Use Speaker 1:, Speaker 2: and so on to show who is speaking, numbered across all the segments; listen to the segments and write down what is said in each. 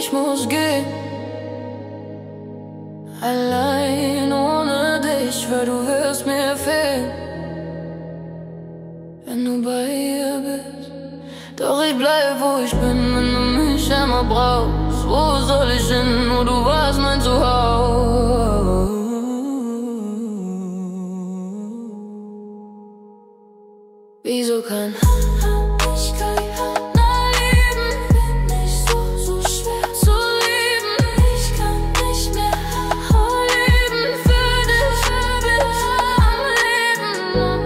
Speaker 1: ich muss gehen. Allein ohne dich, weil du wirst mir fehlen, wenn du bei ihr bist. Doch ich bleib, wo ich bin, wenn du mich einmal brauchst. Wo soll ich hin, wo du warst mein Zuhause? Wieso kann ich keiner lieben? Bin ich so schwer zu lieben? Ich kann nicht mehr leben für dich, bis am Leben.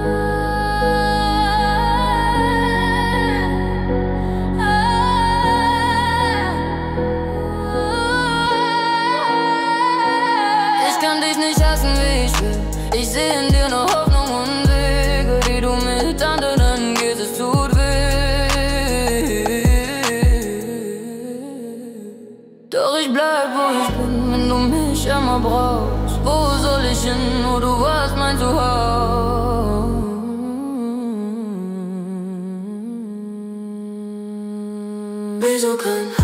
Speaker 1: Ich kann dich nicht hassen, wie ich will. Ich seh in dir nur Hoffnung und Wege, die du mit anderen gehst, es tut weh. Doch ich bleib, wo ich bin, wenn du mich einmal brauchst. Wo soll ich hin, wo du warst mein Zuhause? Wieso kann